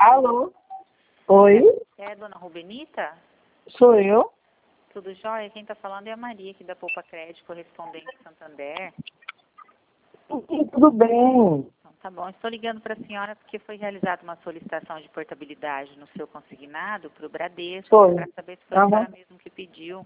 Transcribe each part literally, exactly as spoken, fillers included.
Alô? Oi? É, é dona Rubenita? Sou eu? Tudo jóia? Quem está falando é a Maria, aqui da Poupa Crédito, correspondente Santander. Sim, tudo bem. Então, tá bom. Estou ligando para a senhora porque foi realizada uma solicitação de portabilidade no seu consignado para o Bradesco, Foi. para saber se foi a Aham. senhora mesmo que pediu.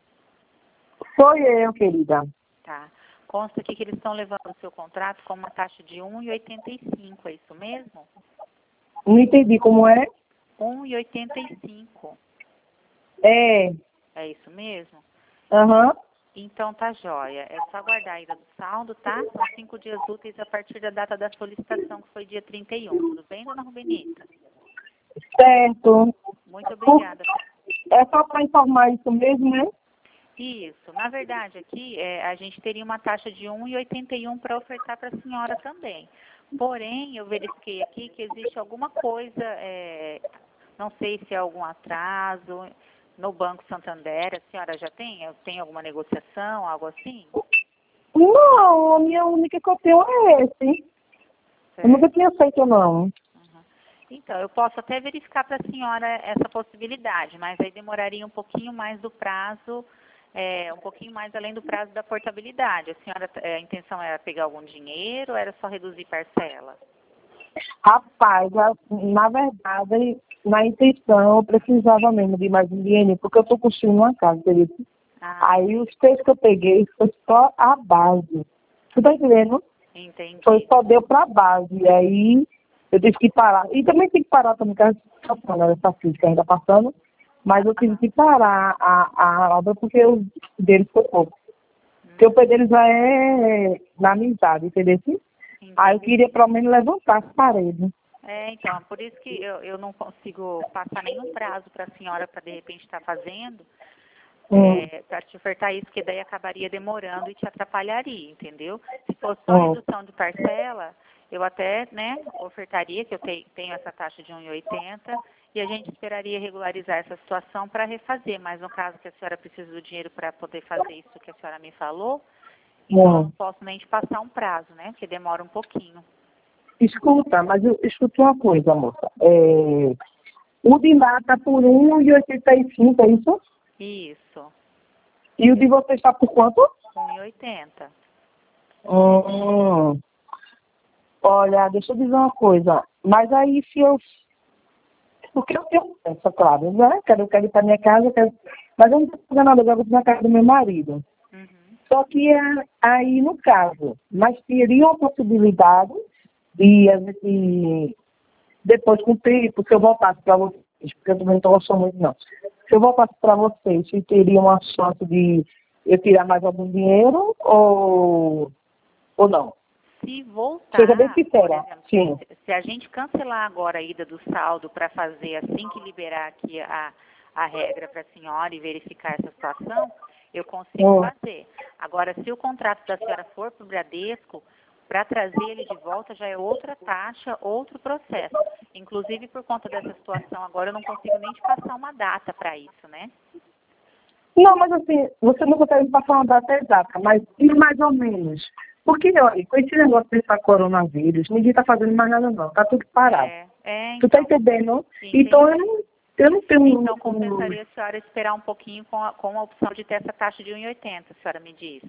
Sou eu, querida. Tá. Consta aqui que eles estão levando o seu contrato com uma taxa de um vírgula oitenta e cinco, é isso mesmo? Não entendi como é? um vírgula oitenta e cinco, É. é isso mesmo? Aham. Então tá jóia. É só aguardar a ida do saldo, tá? São cinco dias úteis a partir da data da solicitação, que foi dia trinta e um. Tudo bem, dona Rubenita? Certo. Muito obrigada. É só para informar isso mesmo, né? Isso. Na verdade, aqui é, a gente teria uma taxa de um vírgula oitenta e um para ofertar para a senhora também. Porém, eu verifiquei aqui que existe alguma coisa, é, não sei se é algum atraso no Banco Santander. A senhora já tem? Tem alguma negociação, algo assim? Não, a minha única que eu tenho é esse. Eu nunca tinha feito, não. Uhum. Então, eu posso até verificar para a senhora essa possibilidade, mas aí demoraria um pouquinho mais do prazo, é, um pouquinho mais além do prazo da portabilidade. A senhora, é, a intenção era pegar algum dinheiro ou era só reduzir parcela? Rapaz, a- na verdade, na intenção, eu precisava mesmo de mais um dinheiro, porque eu estou construindo uma casa, querido. Ah, Aí os textos que eu peguei foi só a base. Você tá entendendo? entendi. Foi só deu pra base. E aí eu tive que parar. E também tem que parar também, que a situação, né, dessa física ainda passando. Mas eu tive que parar a, a obra porque o deles foi pouco. Porque o pé deles já é na amizade, entendeu? Aí eu queria pelo menos levantar as paredes. É, então, é por isso que eu, eu não consigo passar nenhum prazo para a senhora para de repente estar fazendo, Hum, é, para te ofertar isso, que daí acabaria demorando e te atrapalharia, entendeu? Se fosse só hum. redução de parcela, eu até, né, ofertaria, que eu te, tenho essa taxa de um vírgula oitenta, e a gente esperaria regularizar essa situação para refazer, mas no caso que a senhora precisa do dinheiro para poder fazer isso que a senhora me falou, então eu Hum. não posso nem te passar um prazo, né, porque demora um pouquinho. Escuta, mas eu escuta uma coisa, moça. É, o de lá está por um vírgula oitenta e cinco, é isso? Isso, E o de você está por quanto? um vírgula oitenta. Hum. Olha, deixa eu dizer uma coisa. Mas aí se eu. Porque eu tenho essa, claro, né? Quero, eu quero ir para minha casa, eu quero... mas eu não estou fazendo nada, eu vou na casa do meu marido. Uhum. Só que é aí no caso, mas teria uma possibilidade de a gente, depois com o tempo, se eu voltasse para vocês, porque eu também não estou gostando muito, não. Se eu voltasse para vocês, se teria uma chance de eu tirar mais algum dinheiro ou, ou não? Se voltar, Seja bem por sincera, exemplo, sim. se, se a gente cancelar agora a ida do saldo para fazer assim que liberar aqui a, a regra para a senhora e verificar essa situação, eu consigo Hum. fazer. Agora, se o contrato da senhora for para o Bradesco, para trazer ele de volta já é outra taxa, outro processo. Inclusive, por conta dessa situação agora, eu não consigo nem te passar uma data para isso, né? Não, mas assim, você não consegue me passar uma data exata, mas e mais ou menos. Porque, olha, com esse negócio desse coronavírus, ninguém tá fazendo mais nada não, tá tudo parado. É, é Tu tá então. entendendo? Entendi. Então eu não, eu não tenho um... Então, compensaria a senhora esperar um pouquinho com a, com a opção de ter essa taxa de um vírgula oitenta, a senhora me diz.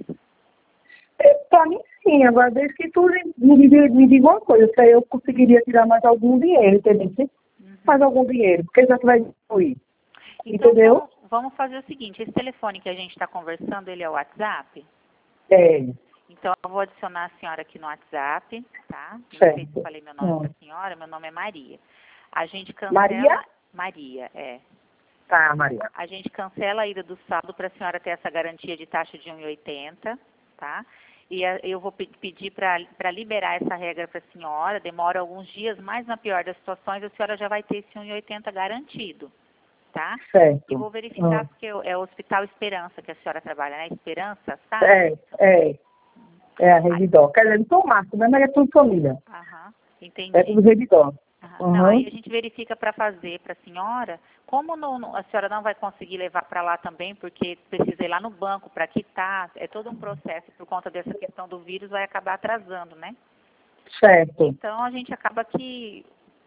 É, pra mim sim, agora desde que tu me diga, me diga uma coisa, se eu conseguiria tirar mais algum dinheiro, entendeu? Uhum. Mais algum dinheiro, porque já que vai incluir. Então, Entendeu? vamos, vamos fazer o seguinte, esse telefone que a gente está conversando, ele é o WhatsApp? É, Então, eu vou adicionar a senhora aqui no WhatsApp, tá? Não sei se certo. eu falei meu nome Hum. para a senhora, meu nome é Maria. A gente cancela... Maria? Maria, é. Tá, Maria. A gente cancela a ida do saldo para a senhora ter essa garantia de taxa de um vírgula oitenta, tá? E a, eu vou pe pedir para liberar essa regra para a senhora, demora alguns dias, mas na pior das situações a senhora já vai ter esse um vírgula oitenta garantido, tá? Certo. E vou verificar, Hum. porque é o Hospital Esperança que a senhora trabalha, né? Esperança, sabe? É, é. É a Redidó. Quer dizer, não sou Marco, né? Mas é tudo família. Aham, É entendi. tudo Redidó. Aham. Não, aí Uhum. a gente verifica para fazer para a senhora. Como não, não- a senhora não vai conseguir levar para lá também, porque precisa ir lá no banco para quitar, é todo um processo, e por conta dessa questão do vírus vai acabar atrasando, né? Certo. Então a gente acaba que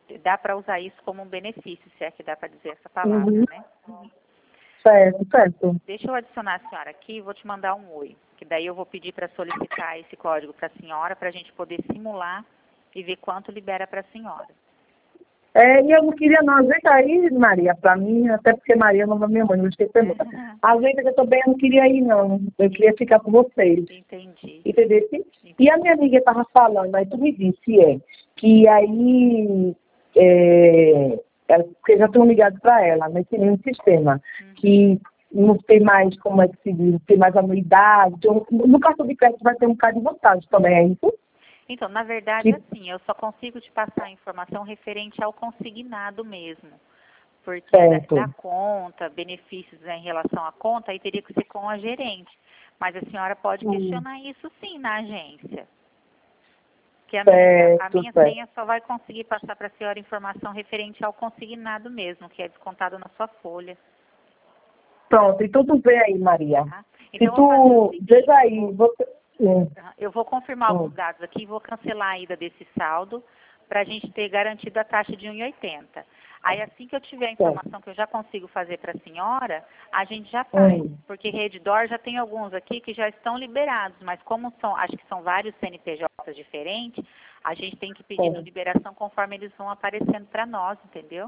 dá para usar isso como um benefício, se é que dá para dizer essa palavra, Uhum. né? Certo, certo. Deixa eu adicionar a senhora aqui e vou te mandar um oi, que daí eu vou pedir para solicitar esse código para a senhora, para a gente poder simular e ver quanto libera para a senhora. É, e eu não queria não, ajeita aí, Maria, para mim, até porque Maria não é minha mãe, não esqueci de perguntar. Ajeita que eu também não queria ir, não. Eu queria ficar com vocês. Entendi. Entendeu? Entendi. E a minha amiga estava falando, aí tu me disse, é, que aí, é, é, porque já estão ligados para ela, nesse mesmo sistema, Uhum. que não tem mais, como é que se diz, não tem mais anuidade, então, no cartão de crédito vai ter um bocado de vantagem também, é isso? Então, na verdade, Que- assim, eu só consigo te passar a informação referente ao consignado mesmo. Porque Certo. da, da conta, benefícios, né, em relação à conta, aí teria que ser com a gerente. Mas a senhora pode Hum. questionar isso sim na agência. Que a Certo, minha, a minha certo. senha só vai conseguir passar para a senhora informação referente ao consignado mesmo, que é descontado na sua folha. Pronto, então tu vê aí, Maria. Tá? Se Então, eu vou fazer o tu, seguinte, veja aí, você... Hum, eu vou confirmar hum, alguns dados aqui e vou cancelar a ida desse saldo para a gente ter garantido a taxa de um e oitenta. Aí, assim que eu tiver a informação que eu já consigo fazer para a senhora, a gente já faz. hum. Porque Redditor já tem alguns aqui que já estão liberados, mas como são, acho que são vários C N P Js diferentes, a gente tem que pedir Sim. liberação conforme eles vão aparecendo para nós, entendeu?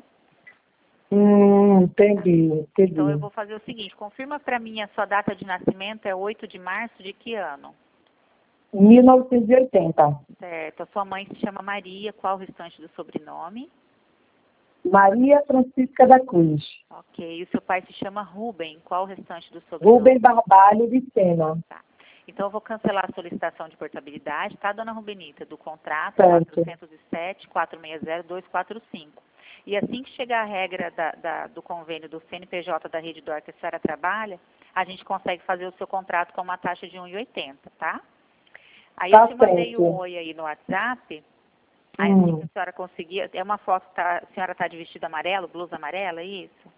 Hum, entendi, entendi. Então, eu vou fazer o seguinte, confirma para mim a sua data de nascimento, é oito de março de que ano? mil novecentos e oitenta. Certo. A sua mãe se chama Maria, qual o restante do sobrenome? Maria Francisca da Cruz. Ok. E o seu pai se chama Rubem, qual o restante do sobrenome? Rubem Barbalho de Sena. Tá. Então, eu vou cancelar a solicitação de portabilidade, tá, dona Rubenita? Do contrato Certo. quatrocentos e sete, quatrocentos e sessenta, duzentos e quarenta e cinco. E assim que chegar a regra da, da, do convênio do C N P J da Redditor que a senhora trabalha, a gente consegue fazer o seu contrato com uma taxa de um e oitenta, tá? Aí Tá eu te mandei certo. um oi aí no WhatsApp. Aí assim que Hum. a senhora conseguir, é uma foto, tá, a senhora está de vestido amarelo, blusa amarela, é isso?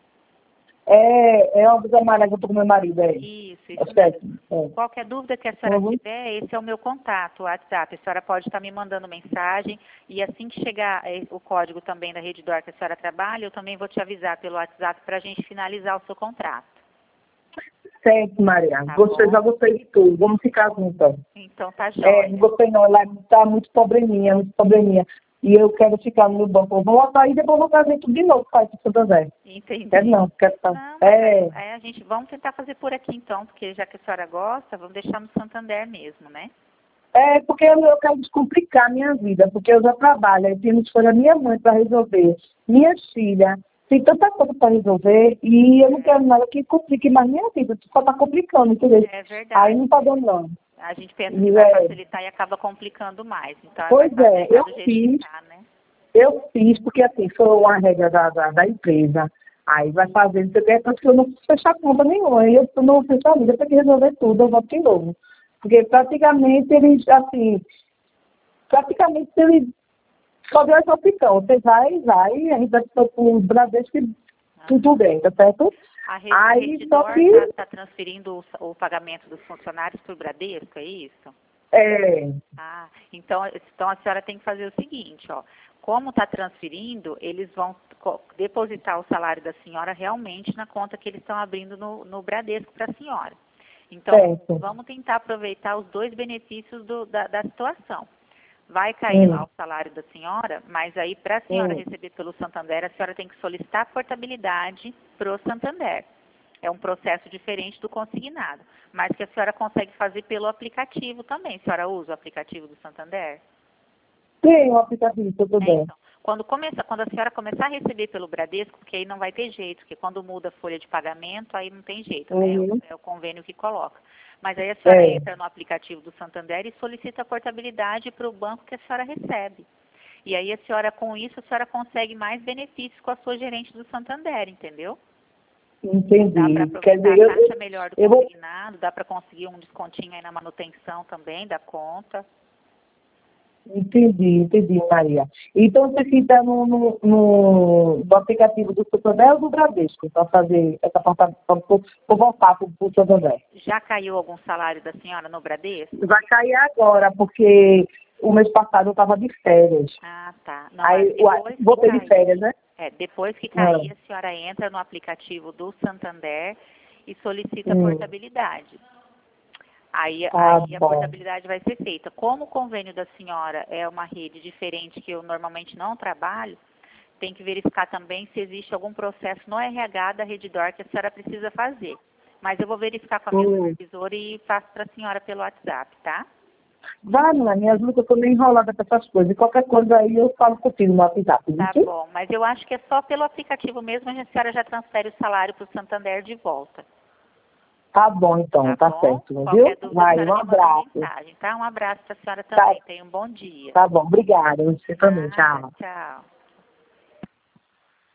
É, é uma blusa amarela que eu tô com meu marido aí. Isso, É isso certo. mesmo. É. Qualquer dúvida que a senhora Uhum. tiver, esse é o meu contato, o WhatsApp. A senhora pode estar me mandando mensagem e assim que chegar eh, o código também da Redditor que a senhora trabalha, eu também vou te avisar pelo WhatsApp para a gente finalizar o seu contrato. Certo, Maria. Tá Gostei, bom? já gostei de tudo. Vamos ficar juntas. Então tá É, jóia. não gostei não, ela tá muito probleminha, muito probleminha. E eu quero ficar no meu banco. Eu vou voltar aí e depois vou trazer tudo de novo para o Santo André. Entendi. Quero não, quero estar. Não, mas É, aí, aí a gente, vamos tentar fazer por aqui então, porque já que a senhora gosta, vamos deixar no Santander mesmo, né? é porque eu, eu quero descomplicar a minha vida, porque eu já trabalho, eu tenho escolha minha mãe para resolver, minhas filhas, tem tanta coisa para resolver e eu não quero nada que complique mais minha vida, só está complicando, entendeu? É verdade. Aí não está dando não. A gente pensa que E, vai é, facilitar e acaba complicando mais. Então, pois vai é, fazer eu do jeito fiz, que tá, né? eu fiz, porque assim, foi uma regra da, da, da empresa. Aí vai fazer, não sei o que, tanto que eu não preciso fechar conta nenhuma. E eu não fecho a vida, eu tenho que resolver tudo, eu volto de novo. Porque praticamente eles, assim, praticamente eles só deu essa opção. Você vai, vai, a gente vai para o Bradesco e tudo bem, tá certo? A rede, Aí, a só Redditor que, está transferindo o, o pagamento dos funcionários para o Bradesco, é isso? é, Ah, então, então a senhora tem que fazer o seguinte, ó. Como está transferindo, eles vão co- depositar o salário da senhora realmente na conta que eles estão abrindo no, no Bradesco para a senhora. Então, certo. vamos tentar aproveitar os dois benefícios do- da, da situação. Vai cair Hum, lá o salário da senhora, mas aí para a senhora hum, receber pelo Santander, a senhora tem que solicitar a portabilidade para o Santander. É um processo diferente do consignado, mas que a senhora consegue fazer pelo aplicativo também. A senhora usa o aplicativo do Santander? tem um aplicativo, tudo É, bem. então. Quando, começa, quando a senhora começar a receber pelo Bradesco, porque aí não vai ter jeito, porque quando muda a folha de pagamento, aí não tem jeito, né? É o, Uhum. é o convênio que coloca. Mas aí a senhora É, entra no aplicativo do Santander e solicita a portabilidade para o banco que a senhora recebe. E aí a senhora, com isso, a senhora consegue mais benefícios com a sua gerente do Santander, entendeu? Dá para entendi. Quer aproveitar dizer, a eu, taxa eu, melhor do eu vou. consignado, dá para conseguir um descontinho aí na manutenção também da conta. Entendi, entendi, Maria. Então você fica no, no, no, no aplicativo do Santander ou do Bradesco para fazer essa porta, para voltar para o Santander. Já caiu algum salário da senhora no Bradesco? Vai cair agora, porque o mês passado eu estava de férias. Ah, tá. Não, Aí, depois que voltei de cair- férias, né? É, depois que cair, Ah. a senhora entra no aplicativo do Santander e solicita a Hum. portabilidade. Aí, Tá aí a bom. portabilidade vai ser feita. Como o convênio da senhora é uma rede diferente que eu normalmente não trabalho, tem que verificar também se existe algum processo no R H da Redditor que a senhora precisa fazer. Mas eu vou verificar com a minha Hum. supervisora e faço para a senhora pelo WhatsApp, tá? Vai, mãe, minhas lutas, eu tô meio enrolada com essas coisas. Qualquer coisa aí eu falo contigo no WhatsApp, Tá viu? bom, mas eu acho que é só pelo aplicativo mesmo, a senhora já transfere o salário para o Santander de volta. Tá bom, então, Tá tá bom? certo, viu? Qualquer dúvida, a Vai, senhora um me manda abraço. mensagem, tá? Um abraço para a senhora Tá, também. Tenha um bom dia. tá bom, obrigada. Você também, Nada, tchau. tchau.